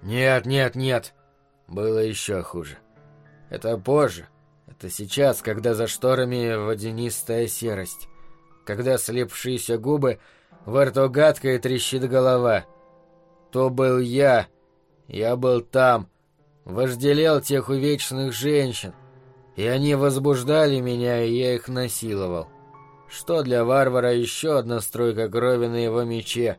Нет, нет, нет. Было еще хуже. Это позже. Это сейчас, когда за шторами водянистая серость. Когда слепшиеся губы, во рту гадко и трещит голова. То был я. Я был там. Вожделел тех увечных женщин. И они возбуждали меня, и я их насиловал. Что для варвара еще одна струйка крови на его мече,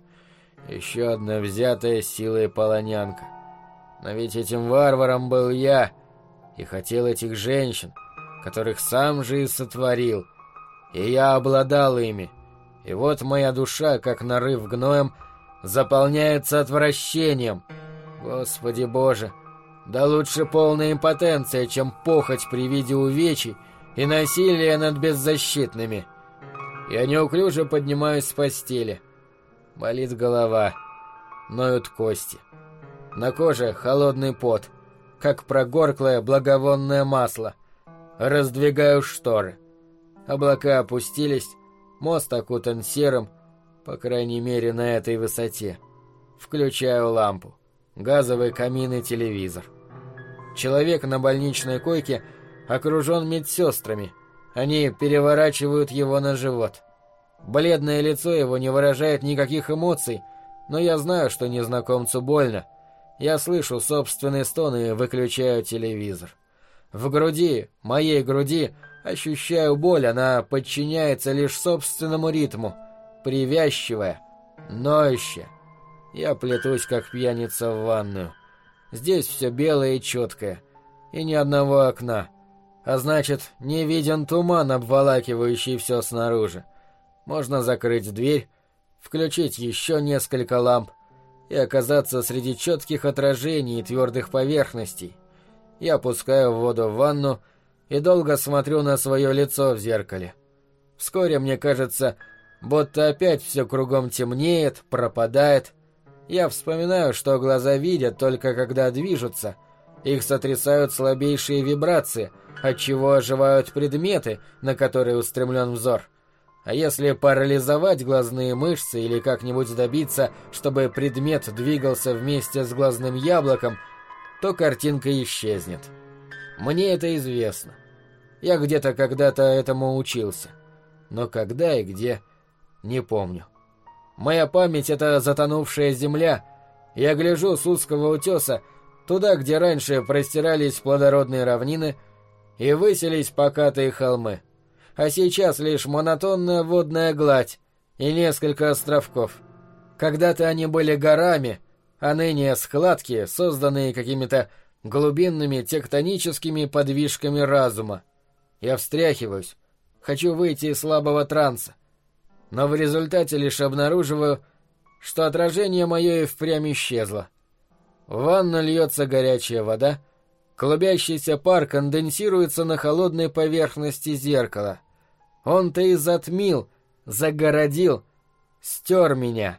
еще одна взятая силой полонянка. Но ведь этим варваром был я, и хотел этих женщин, которых сам же и сотворил. И я обладал ими. И вот моя душа, как нарыв гноем, заполняется отвращением. Господи Боже, да лучше полная импотенция, чем похоть при виде увечий и насилие над беззащитными. Я неуклюже поднимаюсь с постели. Болит голова, ноют кости. На коже холодный пот, как прогорклое благовонное масло. Раздвигаю шторы. Облака опустились, мост окутан серым, по крайней мере на этой высоте. Включаю лампу, газовый камин и телевизор. Человек на больничной койке окружен медсестрами. Они переворачивают его на живот. Бледное лицо его не выражает никаких эмоций, но я знаю, что незнакомцу больно. Я слышу собственные стоны и выключаю телевизор. В груди, моей груди, ощущаю боль, она подчиняется лишь собственному ритму, привязчивая, ноющая. Я плетусь, как пьяница, в ванную. Здесь все белое и четкое, и ни одного окна. А значит, не виден туман, обволакивающий все снаружи. Можно закрыть дверь, включить еще несколько ламп и оказаться среди четких отражений и твердых поверхностей. Я опускаю воду в ванну и долго смотрю на свое лицо в зеркале. Вскоре мне кажется, будто опять все кругом темнеет, пропадает. Я вспоминаю, что глаза видят только когда движутся. Их сотрясают слабейшие вибрации, отчего оживают предметы, на которые устремлен взор. А если парализовать глазные мышцы или как-нибудь добиться, чтобы предмет двигался вместе с глазным яблоком, то картинка исчезнет. Мне это известно. Я где-то когда-то этому учился. Но когда и где, не помню. Моя память — это затонувшая земля. Я гляжу с узкого утеса туда, где раньше простирались плодородные равнины и высились покатые холмы. А сейчас лишь монотонная водная гладь и несколько островков. Когда-то они были горами, а ныне складки, созданные какими-то глубинными тектоническими подвижками разума. Я встряхиваюсь, хочу выйти из слабого транса, но в результате лишь обнаруживаю, что отражение мое и впрямь исчезло. В ванну льется горячая вода, клубящийся пар конденсируется на холодной поверхности зеркала. Он-то и затмил, загородил, стер меня.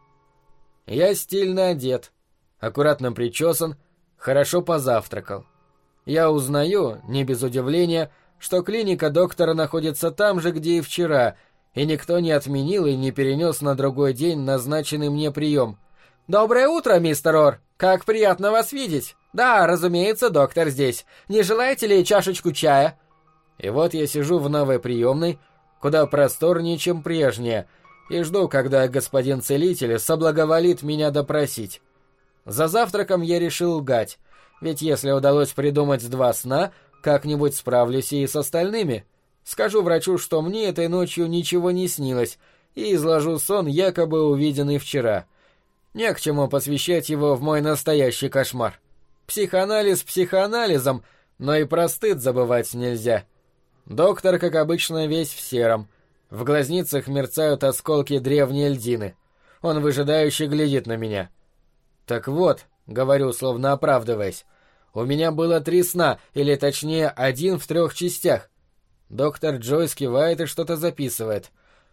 Я стильно одет, аккуратно причесан, хорошо позавтракал. Я узнаю, не без удивления, что клиника доктора находится там же, где и вчера, и никто не отменил и не перенес на другой день назначенный мне прием. «Доброе утро, мистер Ор! Как приятно вас видеть! Да, разумеется, доктор здесь. Не желаете ли чашечку чая?» И вот я сижу в новой приемной, куда просторнее, чем прежняя, и жду, когда господин целитель соблаговолит меня допросить. За завтраком я решил лгать, ведь если удалось придумать 2 сна, как-нибудь справлюсь и с остальными. Скажу врачу, что мне этой ночью ничего не снилось, и изложу сон, якобы увиденный вчера. Не к чему посвящать его в мой настоящий кошмар. Психоанализ психоанализом, но и про стыд забывать нельзя. Доктор, как обычно, весь в сером. В глазницах мерцают осколки древней льдины. Он выжидающе глядит на меня. «Так вот», — говорю, словно оправдываясь, — «у меня было 3 сна, или точнее 1 в 3 частях». Доктор Джойс кивает и что-то записывает.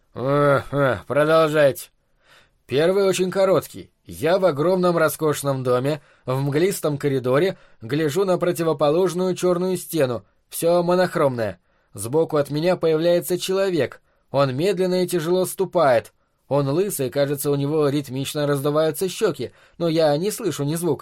Продолжайте. Первый очень короткий. Я в огромном роскошном доме, в мглистом коридоре, гляжу на противоположную черную стену, все монохромное. Сбоку от меня появляется человек. Он медленно и тяжело ступает. Он лысый, кажется, у него ритмично раздуваются щеки, но я не слышу ни звука.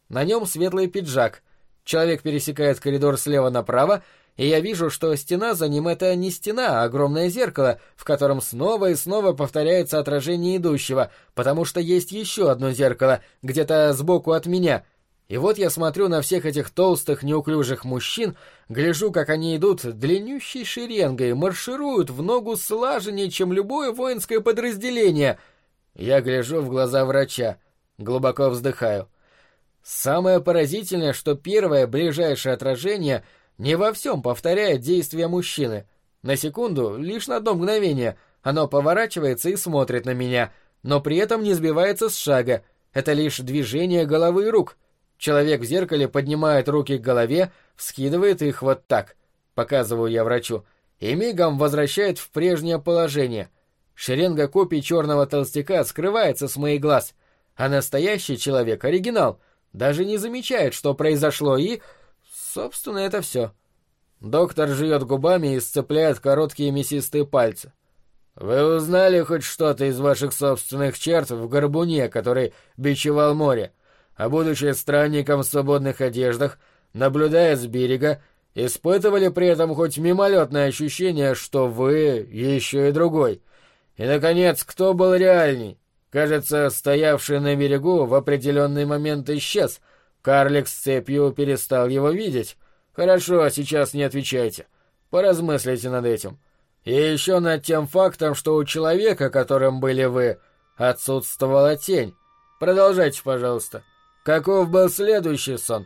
На нем светлый пиджак. Человек пересекает коридор слева направо, и я вижу, что стена за ним — это не стена, а огромное зеркало, в котором снова и снова повторяется отражение идущего, потому что есть еще одно зеркало, где-то сбоку от меня. И вот я смотрю на всех этих толстых, неуклюжих мужчин, гляжу, как они идут длиннющей шеренгой, маршируют в ногу слаженнее, чем любое воинское подразделение. Я гляжу в глаза врача, глубоко вздыхаю. Самое поразительное, что первое ближайшее отражение не во всем повторяет действия мужчины. На секунду, лишь на одно мгновение, оно поворачивается и смотрит на меня, но при этом не сбивается с шага. Это лишь движение головы и рук. Человек в зеркале поднимает руки к голове, вскидывает их вот так, показываю я врачу, и мигом возвращает в прежнее положение. Шеренга копий черного толстяка скрывается с моих глаз, а настоящий человек, оригинал, даже не замечает, что произошло, и... собственно, это все. Доктор жует губами и сцепляет короткие мясистые пальцы. «Вы узнали хоть что-то из ваших собственных черт в горбуне, который бичевал море, а будучи странником в свободных одеждах, наблюдая с берега, испытывали при этом хоть мимолетное ощущение, что вы еще и другой? И, наконец, кто был реальней? Кажется, стоявший на берегу в определенный момент исчез. Карлик с цепью перестал его видеть. Хорошо, сейчас не отвечайте. Поразмыслите над этим. И еще над тем фактом, что у человека, которым были вы, отсутствовала тень. Продолжайте, пожалуйста. Каков был следующий сон?»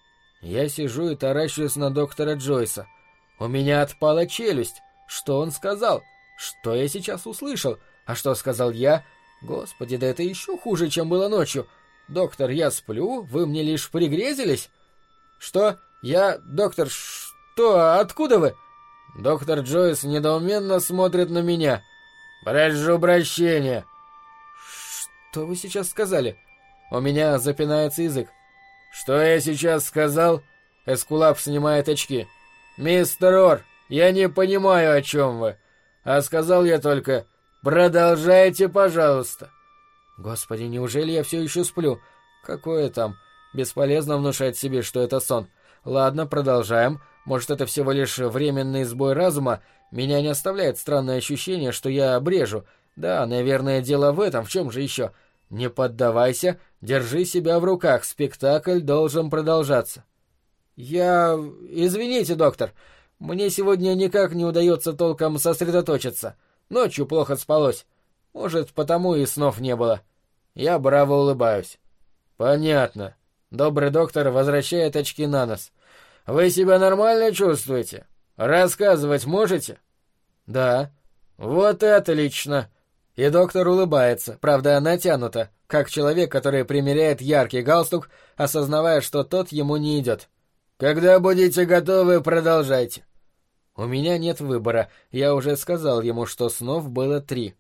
Я сижу и таращусь на доктора Джойса. У меня отпала челюсть. Что он сказал? Что я сейчас услышал? А что сказал я? Господи, да это еще хуже, чем было ночью. «Доктор, я сплю? Вы мне лишь пригрезились?» «Что? Доктор, что? Откуда вы?» Доктор Джойс недоуменно смотрит на меня. «Прошу прощения». «Что вы сейчас сказали?» У меня запинается язык. «Что я сейчас сказал?» Эскулап снимает очки. «Мистер Ор, я не понимаю, о чем вы. А сказал я только: продолжайте, пожалуйста». Господи, неужели я все еще сплю? Какое там? Бесполезно внушать себе, что это сон. Ладно, продолжаем. Может, это всего лишь временный сбой разума? Меня не оставляет странное ощущение, что я брежу. Да, наверное, дело в этом. В чем же еще? Не поддавайся, держи себя в руках. Спектакль должен продолжаться. Извините, доктор. Мне сегодня никак не удается толком сосредоточиться. Ночью плохо спалось. Может, потому и снов не было. Я браво улыбаюсь. Понятно. Добрый доктор возвращает очки на нос. Вы себя нормально чувствуете? Рассказывать можете? Да. Вот и отлично. И доктор улыбается, правда, натянуто, как человек, который примеряет яркий галстук, осознавая, что тот ему не идет. Когда будете готовы, продолжайте. У меня нет выбора. Я уже сказал ему, что снов было 3.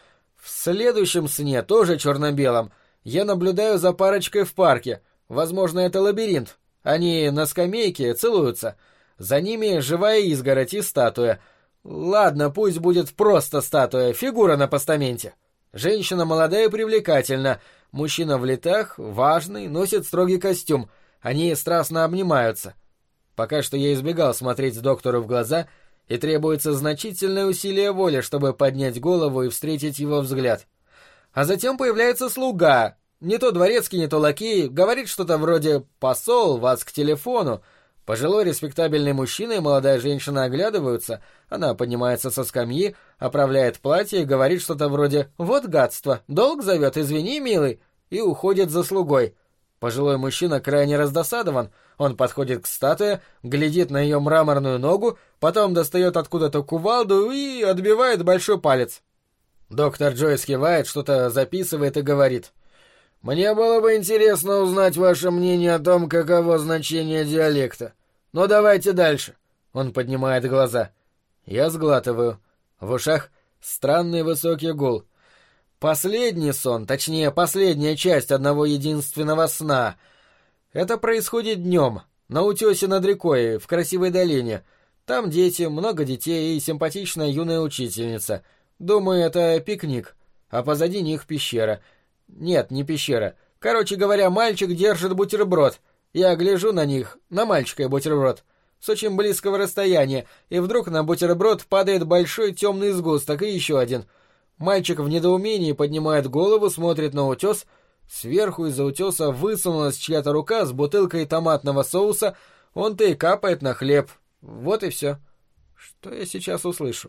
В следующем сне, тоже черно-белом, я наблюдаю за парочкой в парке. Возможно, это лабиринт. Они на скамейке целуются. За ними живая изгородь и статуя. Ладно, пусть будет просто статуя, фигура на постаменте. Женщина молодая и привлекательна. Мужчина в летах, важный, носит строгий костюм. Они страстно обнимаются. Пока что я избегал смотреть доктору в глаза, и требуется значительное усилие воли, чтобы поднять голову и встретить его взгляд. А затем появляется слуга, не то дворецкий, не то лакей, говорит что-то вроде «посол, вас к телефону». Пожилой респектабельный мужчина и молодая женщина оглядываются, она поднимается со скамьи, оправляет платье и говорит что-то вроде «вот гадство, долг зовет, извини, милый», и уходит за слугой. Пожилой мужчина крайне раздосадован, он подходит к статуе, глядит на ее мраморную ногу, потом достает откуда-то кувалду и отбивает большой палец. Доктор Джойс кивает, что-то записывает и говорит: «Мне было бы интересно узнать ваше мнение о том, каково значение диалекта. Но давайте дальше». Он поднимает глаза. Я сглатываю. В ушах странный высокий гул. Последний сон, точнее, последняя часть одного единственного сна. Это происходит днем, на утесе над рекой, в красивой долине. Там дети, много детей и симпатичная юная учительница. Думаю, это пикник. А позади них пещера. Нет, не пещера. Короче говоря, мальчик держит бутерброд. Я гляжу на них, на мальчика и бутерброд, с очень близкого расстояния, и вдруг на бутерброд падает большой темный сгусток и еще один. Мальчик в недоумении поднимает голову, смотрит на утес. Сверху из-за утеса высунулась чья-то рука с бутылкой томатного соуса, он-то и капает на хлеб. Вот и все. Что я сейчас услышу?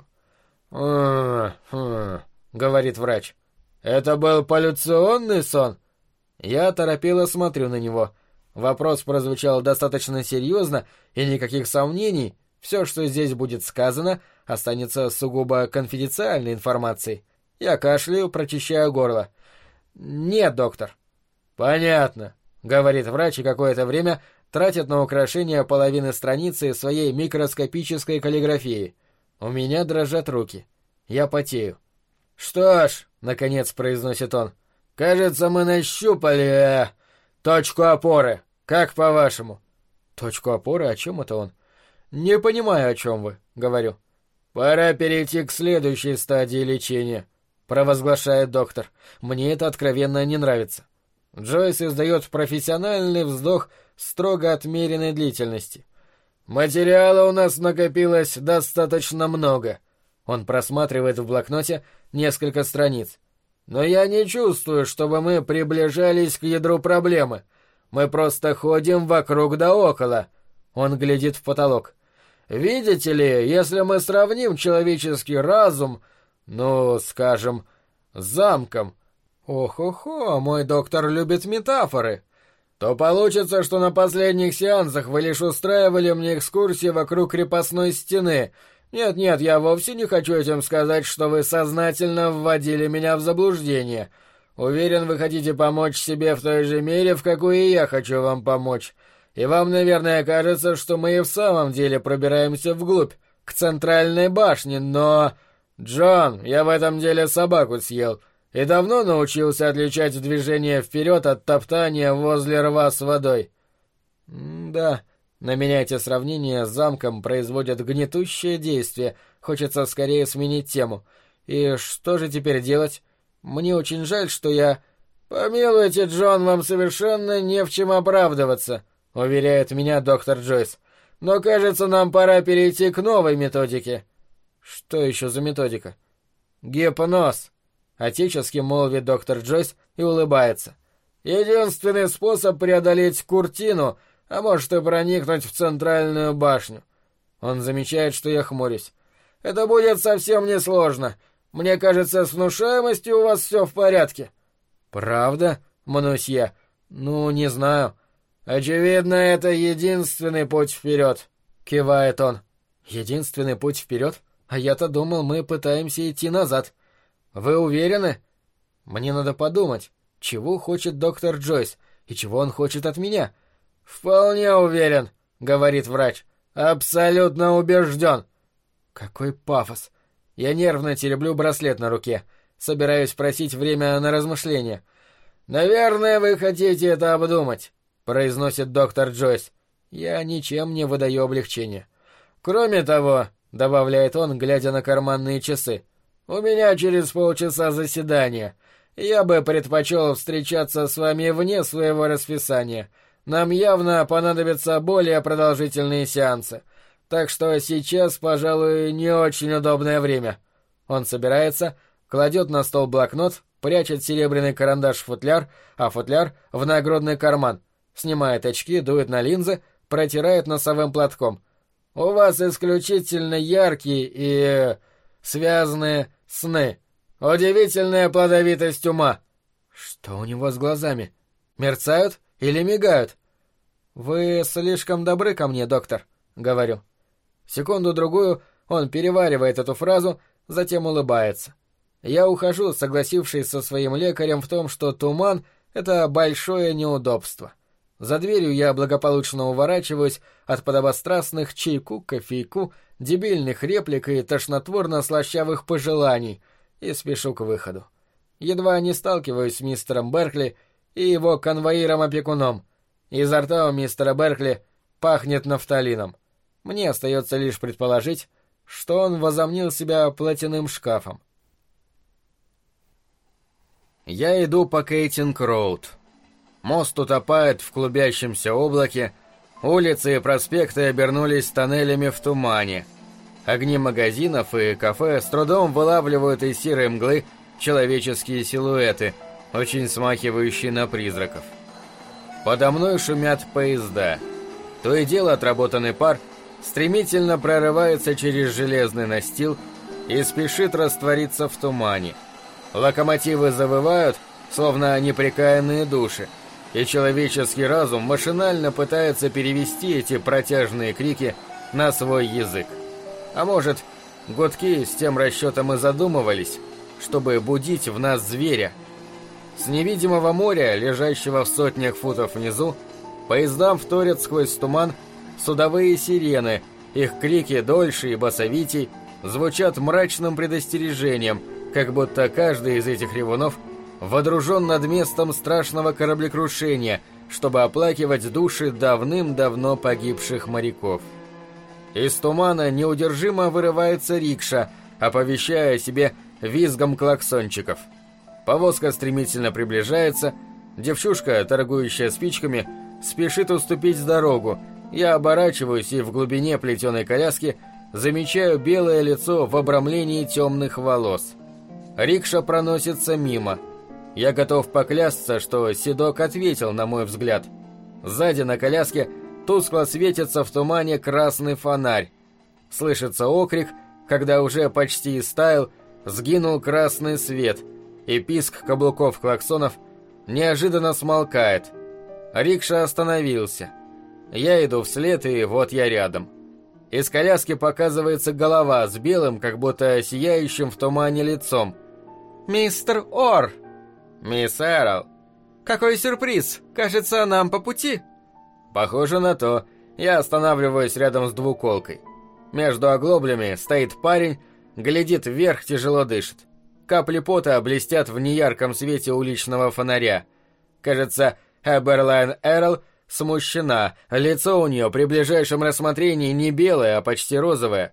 Говорит врач. «Это был полюционный сон?» Я торопело смотрю на него. Вопрос прозвучал достаточно серьезно, и никаких сомнений. Все, что здесь будет сказано, останется сугубо конфиденциальной информацией. Я кашляю, прочищаю горло. «Нет, доктор». «Понятно», — говорит врач, и какое-то время тратит на украшение половины страницы своей микроскопической каллиграфии. У меня дрожат руки. Я потею. «Что ж», — наконец произносит он, — «кажется, мы нащупали точку опоры. Как по-вашему?» «Точку опоры? О чем это он?» «Не понимаю, о чем вы», — говорю. «Пора перейти к следующей стадии лечения», — провозглашает доктор. «Мне это откровенно не нравится». Джойс издает профессиональный вздох строго отмеренной длительности. «Материала у нас накопилось достаточно много». Он просматривает в блокноте несколько страниц. «Но я не чувствую, чтобы мы приближались к ядру проблемы. Мы просто ходим вокруг да около». Он глядит в потолок. «Видите ли, если мы сравним человеческий разум, скажем, с замком...» «Ох-охо, мой доктор любит метафоры», то получится, что на последних сеансах вы лишь устраивали мне экскурсии вокруг крепостной стены. Нет, я вовсе не хочу этим сказать, что вы сознательно вводили меня в заблуждение. Уверен, вы хотите помочь себе в той же мере, в какой и я хочу вам помочь. И вам, наверное, кажется, что мы и в самом деле пробираемся вглубь, к центральной башне, но... Джон, я в этом деле собаку съел. И давно научился отличать движение вперед от топтания возле рва с водой. Да, на меня эти сравнения с замком производят гнетущее действие. Хочется скорее сменить тему. И что же теперь делать? Мне очень жаль, что я... «Помилуйте, Джон, вам совершенно не в чем оправдываться», — уверяет меня доктор Джойс. «Но, кажется, нам пора перейти к новой методике». «Что еще за методика?» «Гипноз», — отечески молвит доктор Джойс и улыбается. «Единственный способ преодолеть куртину, а может и проникнуть в центральную башню». Он замечает, что я хмурюсь. «Это будет совсем несложно. Мне кажется, с внушаемостью у вас все в порядке». «Правда?» — мнусь я. «Не знаю». «Очевидно, это единственный путь вперед», — кивает он. «Единственный путь вперед? А я-то думал, мы пытаемся идти назад». «Вы уверены?» «Мне надо подумать, чего хочет доктор Джойс и чего он хочет от меня». «Вполне уверен», — говорит врач. «Абсолютно убежден». Какой пафос. Я нервно тереблю браслет на руке. Собираюсь просить время на размышления. «Наверное, вы хотите это обдумать», — произносит доктор Джойс. Я ничем не выдаю облегчения. «Кроме того», — добавляет он, глядя на карманные часы, «у меня через полчаса заседание. Я бы предпочел встречаться с вами вне своего расписания. Нам явно понадобятся более продолжительные сеансы. Так что сейчас, пожалуй, не очень удобное время». Он собирается, кладет на стол блокнот, прячет серебряный карандаш в футляр, а футляр в нагрудный карман, снимает очки, дует на линзы, протирает носовым платком. «У вас исключительно яркие и... связанные сны. Удивительная плодовитость ума». Что у него с глазами? Мерцают или мигают? «Вы слишком добры ко мне, доктор», — говорю. Секунду-другую он переваривает эту фразу, затем улыбается. Я ухожу, согласившись со своим лекарем в том, что туман — это большое неудобство. За дверью я благополучно уворачиваюсь от подобострастных чайку, кофейку, дебильных реплик и тошнотворно-слащавых пожеланий и спешу к выходу. Едва не сталкиваюсь с мистером Беркли и его конвоиром-опекуном. Изо рта у мистера Беркли пахнет нафталином. Мне остается лишь предположить, что он возомнил себя платяным шкафом. Я иду по Кейтинг-Роуд. Мост утопает в клубящемся облаке, улицы и проспекты обернулись тоннелями в тумане. Огни магазинов и кафе с трудом вылавливают из серой мглы человеческие силуэты, очень смахивающие на призраков. Подо мной шумят поезда. То и дело отработанный пар стремительно прорывается через железный настил и спешит раствориться в тумане. Локомотивы завывают, словно непрекаянные души, и человеческий разум машинально пытается перевести эти протяжные крики на свой язык. А может, гудки с тем расчетом и задумывались, чтобы будить в нас зверя. С невидимого моря, лежащего в сотнях футов внизу, поездам вторят сквозь туман судовые сирены, их крики дольше и басовитей звучат мрачным предостережением, как будто каждый из этих ревунов водружен над местом страшного кораблекрушения, чтобы оплакивать души давным-давно погибших моряков. Из тумана неудержимо вырывается рикша, оповещая о себе визгом клаксончиков. Повозка стремительно приближается, девчушка, торгующая спичками, спешит уступить дорогу. Я оборачиваюсь и в глубине плетеной коляски замечаю белое лицо в обрамлении темных волос. Рикша проносится мимо. Я готов поклясться, что седок ответил на мой взгляд. Сзади на коляске тускло светится в тумане красный фонарь. Слышится окрик, когда уже почти истаял, сгинул красный свет, и писк каблуков клаксонов неожиданно смолкает. Рикша остановился. Я иду вслед, и вот я рядом. Из коляски показывается голова с белым, как будто сияющим в тумане лицом. «Мистер Ор!» «Мисс Эрл!» «Какой сюрприз! Кажется, нам по пути!» «Похоже на то. Я останавливаюсь рядом с двуколкой. Между оглоблями стоит парень, глядит вверх, тяжело дышит. Капли пота блестят в неярком свете уличного фонаря. Кажется, Эберлайн Эрл смущена, лицо у нее при ближайшем рассмотрении не белое, а почти розовое.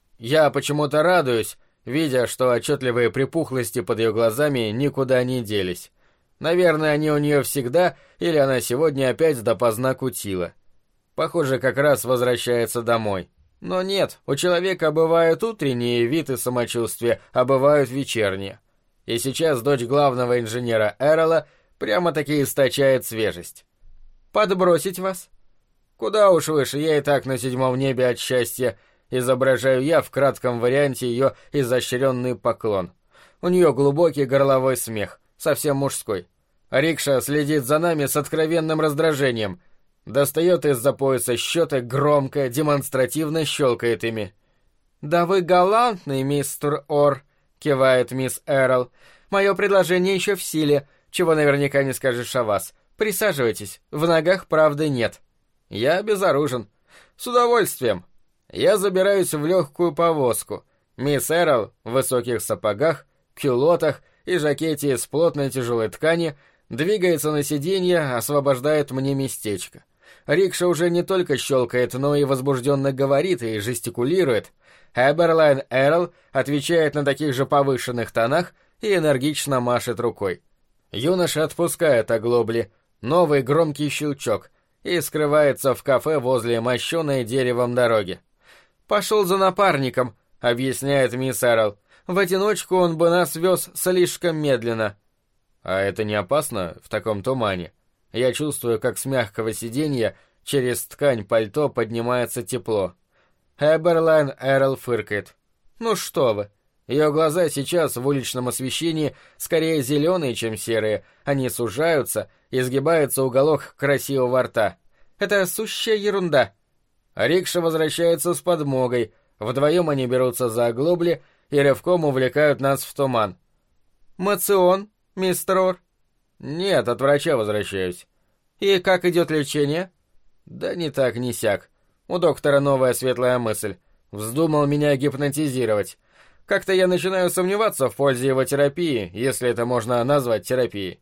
Я почему-то радуюсь, видя, что отчетливые припухлости под ее глазами никуда не делись. Наверное, они у нее всегда, или она сегодня опять допоздна кутила. Похоже, как раз возвращается домой. Но нет, у человека бывают утренние вид и самочувствие, а бывают вечерние. И сейчас дочь главного инженера Эрла прямо-таки источает свежесть. «Подбросить вас?» «Куда уж выше, я и так на 7-м небе от счастья», изображаю я в кратком варианте ее изощренный поклон. У нее глубокий горловой смех, совсем мужской. Рикша следит за нами с откровенным раздражением. Достает из-за пояса счеты, громко, демонстративно щелкает ими. «Да вы галантный, мистер Ор», — кивает мисс Эрл. «Мое предложение еще в силе, чего наверняка не скажешь о вас. Присаживайтесь, в ногах правды нет». «Я безоружен». «С удовольствием». Я забираюсь в легкую повозку. Мисс Эрл в высоких сапогах, кюлотах и жакете из плотной тяжелой ткани двигается на сиденье, освобождает мне местечко. Рикша уже не только щелкает, но и возбужденно говорит и жестикулирует. Эберлайн Эрл отвечает на таких же повышенных тонах и энергично машет рукой. Юноша отпускает оглобли, новый громкий щелчок, и скрывается в кафе возле мощенной деревом дороги. «Пошел за напарником», — объясняет мисс Эрл. «В одиночку он бы нас вез слишком медленно». «А это не опасно в таком тумане?» Я чувствую, как с мягкого сиденья через ткань пальто поднимается тепло. Эберлайн Эрл фыркает. «Ну что вы!» Ее глаза сейчас в уличном освещении скорее зеленые, чем серые. Они сужаются, изгибается уголок красивого рта. «Это сущая ерунда!» Рикша возвращается с подмогой. Вдвоем они берутся за оглобли и рывком увлекают нас в туман. «Мацион, мистер Ор?» «Нет, от врача возвращаюсь». «И как идет лечение?» «Да ни так, ни сяк. У доктора новая светлая мысль. Вздумал меня гипнотизировать. Как-то я начинаю сомневаться в пользе его терапии, если это можно назвать терапией.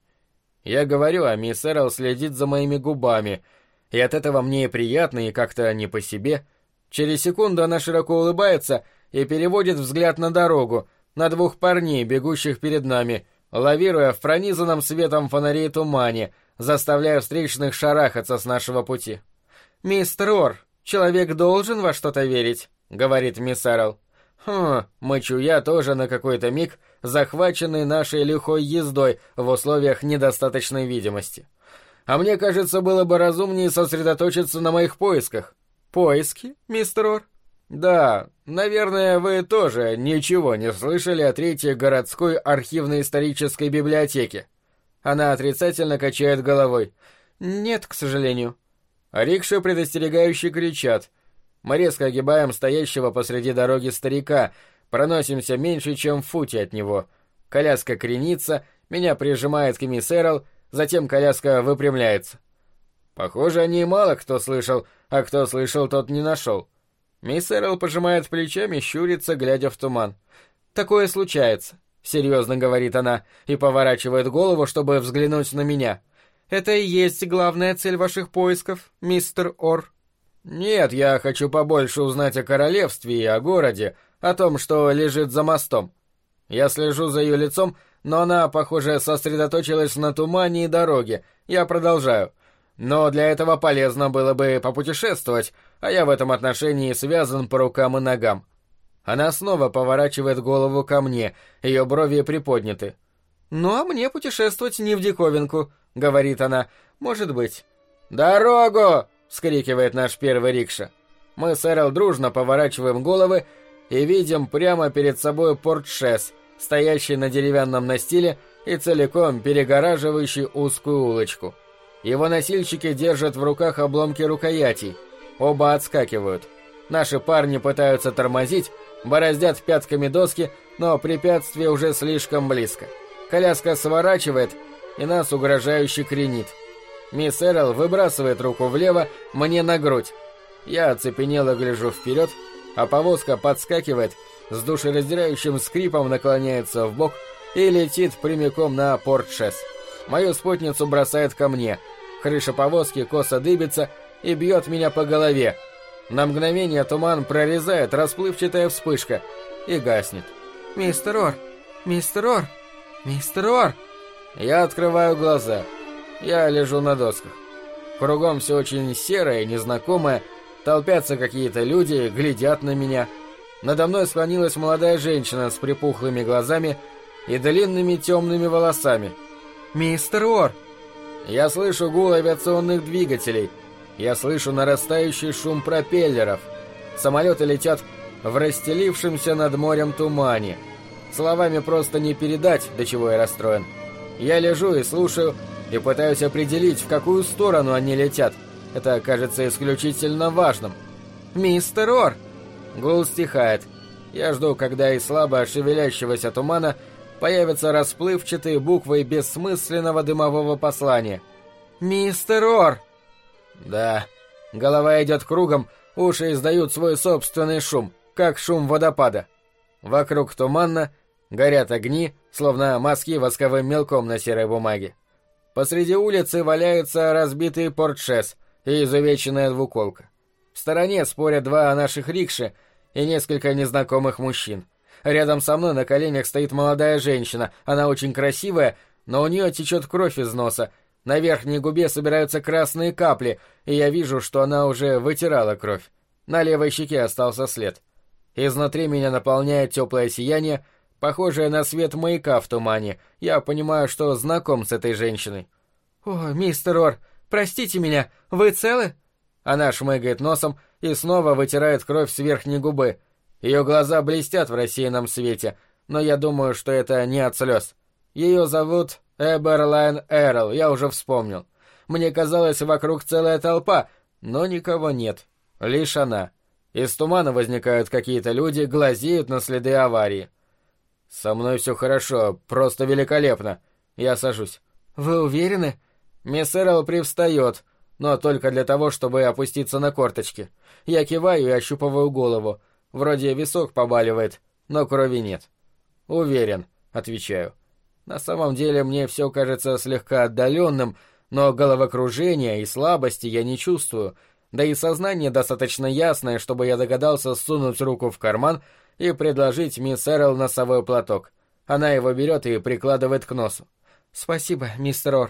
Я говорю, а мисс Эрл следит за моими губами, и от этого мне и приятно, и как-то не по себе. Через секунду она широко улыбается и переводит взгляд на дорогу, на двух парней, бегущих перед нами, лавируя в пронизанном светом фонарей тумане, заставляя встречных шарахаться с нашего пути. «Мистер Ор, человек должен во что-то верить», — говорит мисс Эрл. Мычу я тоже на какой-то миг, захваченный нашей лихой ездой в условиях недостаточной видимости. А мне кажется, было бы разумнее сосредоточиться на моих поисках. «Поиски, мистер Ор?» «Да, наверное, вы тоже ничего не слышали о Третьей городской архивно-исторической библиотеке». Она отрицательно качает головой. «Нет, к сожалению». Рикши предостерегающе кричат. Мы резко огибаем стоящего посреди дороги старика, проносимся меньше, чем в футе от него. Коляска кренится, меня прижимает к мисс Эрл, затем коляска выпрямляется. Похоже, о ней мало кто слышал, а кто слышал, тот не нашел. Мисс Эрл пожимает плечами, щурится, глядя в туман. «Такое случается», — серьезно говорит она, и поворачивает голову, чтобы взглянуть на меня. «Это и есть главная цель ваших поисков, мистер Ор?» «Нет, я хочу побольше узнать о королевстве и о городе, о том, что лежит за мостом». Я слежу за ее лицом, но она, похоже, сосредоточилась на тумане и дороге. Я продолжаю. Но для этого полезно было бы попутешествовать, а я в этом отношении связан по рукам и ногам. Она снова поворачивает голову ко мне, ее брови приподняты. «Ну, а мне путешествовать не в диковинку», — говорит она. «Может быть». «Дорогу!» — вскрикивает наш первый рикша. Мы с Эрл дружно поворачиваем головы и видим прямо перед собой портшес, стоящий на деревянном настиле и целиком перегораживающий узкую улочку. Его носильщики держат в руках обломки рукоятей. Оба отскакивают. Наши парни пытаются тормозить, бороздят пятками доски, но препятствие уже слишком близко. Коляска сворачивает, и нас угрожающе кренит. Мисс Эрл выбрасывает руку влево, мне на грудь. Я оцепенело гляжу вперед, а повозка подскакивает, с душераздирающим скрипом наклоняется вбок и летит прямиком на портшес. Мою спутницу бросает ко мне. Крыша повозки косо дыбится и бьет меня по голове. На мгновение туман прорезает расплывчатая вспышка и гаснет. «Мистер Ор! Мистер Ор! Мистер Ор!» Я открываю глаза. Я лежу на досках. Кругом все очень серое, незнакомое. Толпятся какие-то люди, глядят на меня. Надо мной склонилась молодая женщина с припухлыми глазами и длинными темными волосами. «Мистер Ор!» Я слышу гул авиационных двигателей. Я слышу нарастающий шум пропеллеров. Самолеты летят в расстелившемся над морем тумане. Словами просто не передать, до чего я расстроен. Я лежу и слушаю, и пытаюсь определить, в какую сторону они летят. Это кажется исключительно важным. «Мистер Ор!» Гул стихает. Я жду, когда из слабо шевелящегося тумана появятся расплывчатые буквы бессмысленного дымового послания. «Мистер Ор!» Да, голова идет кругом, уши издают свой собственный шум, как шум водопада. Вокруг туманно, горят огни, словно мазки восковым мелком на серой бумаге. Посреди улицы валяется разбитый портшес и изувеченная двуколка. В стороне спорят два наших рикши и несколько незнакомых мужчин. Рядом со мной на коленях стоит молодая женщина. Она очень красивая, но у нее течет кровь из носа. На верхней губе собираются красные капли, и я вижу, что она уже вытирала кровь. На левой щеке остался след. Изнутри меня наполняет теплое сияние, похожее на свет маяка в тумане. Я понимаю, что знаком с этой женщиной. «О, мистер Ор, простите меня, вы целы?» Она шмыгает носом и снова вытирает кровь с верхней губы. Ее глаза блестят в рассеянном свете, но я думаю, что это не от слез. Ее зовут Эберлайн Эрл, я уже вспомнил. Мне казалось, вокруг целая толпа, но никого нет. Лишь она. Из тумана возникают какие-то люди, глазеют на следы аварии. «Со мной все хорошо, просто великолепно». Я сажусь. «Вы уверены?» Мисс Эрл привстает, но только для того, чтобы опуститься на корточки. Я киваю и ощупываю голову. Вроде висок побаливает, но крови нет. «Уверен», — отвечаю. На самом деле мне все кажется слегка отдаленным, но головокружения и слабости я не чувствую, да и сознание достаточно ясное, чтобы я догадался сунуть руку в карман и предложить мисс Эрл носовой платок. Она его берет и прикладывает к носу. «Спасибо, мистер Ор».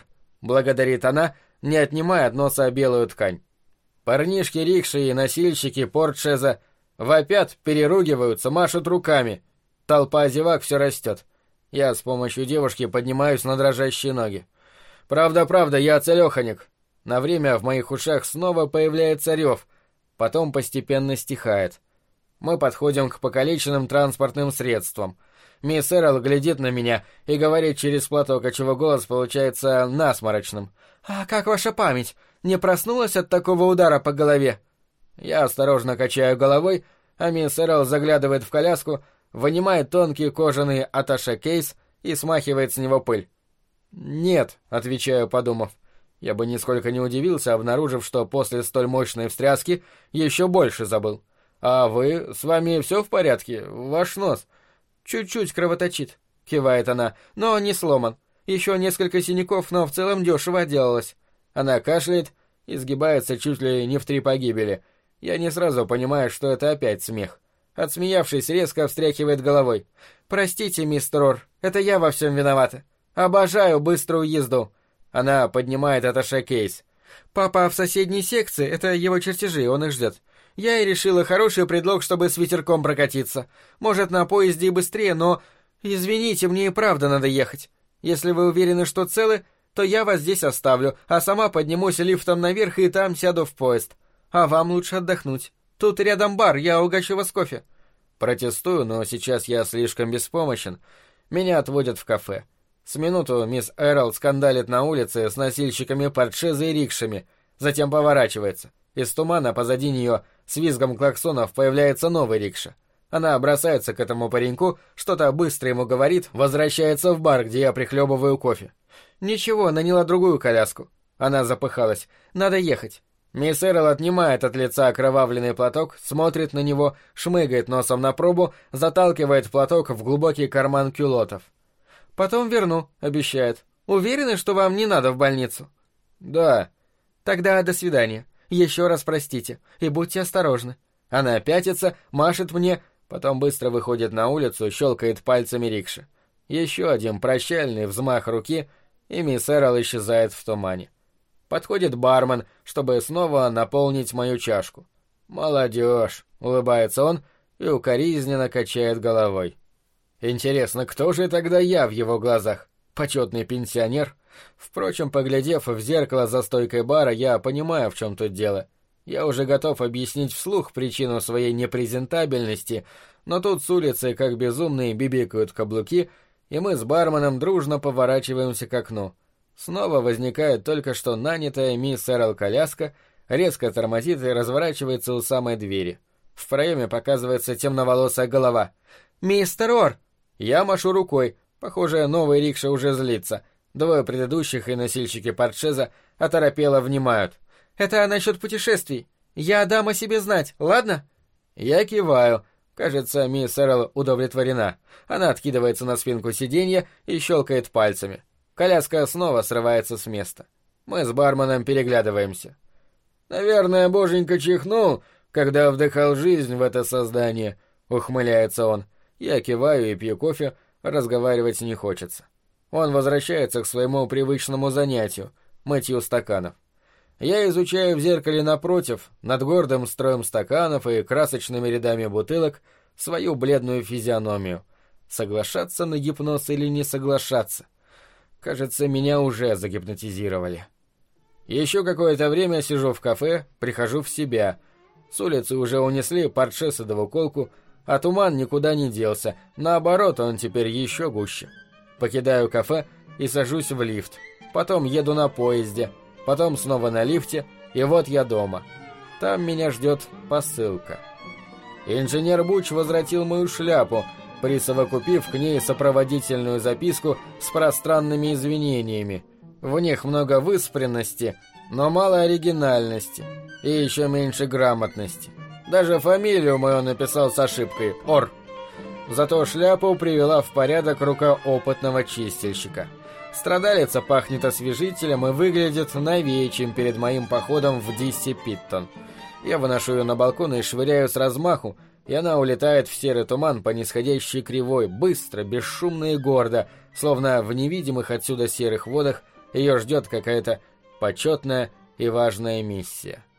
благодарит она, не отнимая от носа белую ткань. Парнишки-рикши и носильщики портшеза вопят, переругиваются, машут руками. Толпа зевак все растет. Я с помощью девушки поднимаюсь на дрожащие ноги. Правда, я целеханик. На время в моих ушах снова появляется рев, потом постепенно стихает. Мы подходим к покалеченным транспортным средствам. Мисс Эрл глядит на меня и говорит через платок, отчего голос получается насморочным. «А как ваша память? Не проснулась от такого удара по голове?» Я осторожно качаю головой, а мисс Эрл заглядывает в коляску, вынимает тонкий кожаный атташе-кейс и смахивает с него пыль. «Нет», — отвечаю, подумав. Я бы нисколько не удивился, обнаружив, что после столь мощной встряски еще больше забыл. «А вы? С вами все в порядке? Ваш нос?» «Чуть-чуть кровоточит», — кивает она, — «но не сломан. Еще несколько синяков, но в целом дешево отделалась». Она кашляет и сгибается чуть ли не в 3 погибели. Я не сразу понимаю, что это опять смех. Отсмеявшись, резко встряхивает головой. «Простите, мистер Ор, это я во всем виновата. Обожаю быструю езду». Она поднимает атташе-кейс. «Папа в соседней секции, это его чертежи, он их ждет. Я и решила хороший предлог, чтобы с ветерком прокатиться. Может, на поезде и быстрее, но... Извините, мне и правда надо ехать. Если вы уверены, что целы, то я вас здесь оставлю, а сама поднимусь лифтом наверх и там сяду в поезд. А вам лучше отдохнуть. Тут рядом бар, я угощу вас кофе». Протестую, но сейчас я слишком беспомощен. Меня отводят в кафе. С минуту мисс Эрл скандалит на улице с носильщиками портшеза и рикшами, затем поворачивается. Из тумана позади нее с визгом клаксонов появляется новый рикша. Она бросается к этому пареньку, что-то быстро ему говорит, возвращается в бар, где я прихлебываю кофе. «Ничего, наняла другую коляску». Она запыхалась. «Надо ехать». Мисс Эрл отнимает от лица окровавленный платок, смотрит на него, шмыгает носом на пробу, заталкивает платок в глубокий карман кюлотов. «Потом верну», — обещает. «Уверены, что вам не надо в больницу?» «Да». «Тогда до свидания. Еще раз простите. И будьте осторожны». Она пятится, машет мне, потом быстро выходит на улицу, щелкает пальцами рикши. Еще один прощальный взмах руки, и мисс Эрл исчезает в тумане. Подходит бармен, чтобы снова наполнить мою чашку. «Молодежь», — улыбается он и укоризненно качает головой. Интересно, кто же тогда я в его глазах? Почетный пенсионер? Впрочем, поглядев в зеркало за стойкой бара, я понимаю, в чем тут дело. Я уже готов объяснить вслух причину своей непрезентабельности, но тут с улицы, как безумные, бибикают каблуки, и мы с барменом дружно поворачиваемся к окну. Снова возникает только что нанятая мисс Эрл коляска, резко тормозит и разворачивается у самой двери. В проеме показывается темноволосая голова. «Мистер Ор!» Я машу рукой. Похоже, новый рикша уже злится. Двое предыдущих и носильщики портшеза оторопело внимают. «Это насчет путешествий. Я дам о себе знать, ладно?» Я киваю. Кажется, мисс Эрл удовлетворена. Она откидывается на спинку сиденья и щелкает пальцами. Коляска снова срывается с места. Мы с барменом переглядываемся. «Наверное, боженька чихнул, когда вдыхал жизнь в это создание», — ухмыляется он. Я киваю и пью кофе, разговаривать не хочется. Он возвращается к своему привычному занятию — мытью стаканов. Я изучаю в зеркале напротив, над гордым строем стаканов и красочными рядами бутылок, свою бледную физиономию. Соглашаться на гипноз или не соглашаться? Кажется, меня уже загипнотизировали. Еще какое-то время сижу в кафе, прихожу в себя. С улицы уже унесли портшес и двуколку, а туман никуда не делся, наоборот, он теперь еще гуще. Покидаю кафе и сажусь в лифт. Потом еду на поезде, потом снова на лифте, и вот я дома. Там меня ждет посылка. Инженер Буч возвратил мою шляпу, присовокупив к ней сопроводительную записку с пространными извинениями. В них много выспренности, но мало оригинальности и еще меньше грамотности. Даже фамилию мою написал с ошибкой — Ор. Зато шляпу привела в порядок рука опытного чистильщика. Страдалица пахнет освежителем и выглядит новее, чем перед моим походом в Дисси Питтон. Я выношу ее на балкон и швыряю с размаху, и она улетает в серый туман по нисходящей кривой, быстро, бесшумно и гордо, словно в невидимых отсюда серых водах ее ждет какая-то почетная и важная миссия.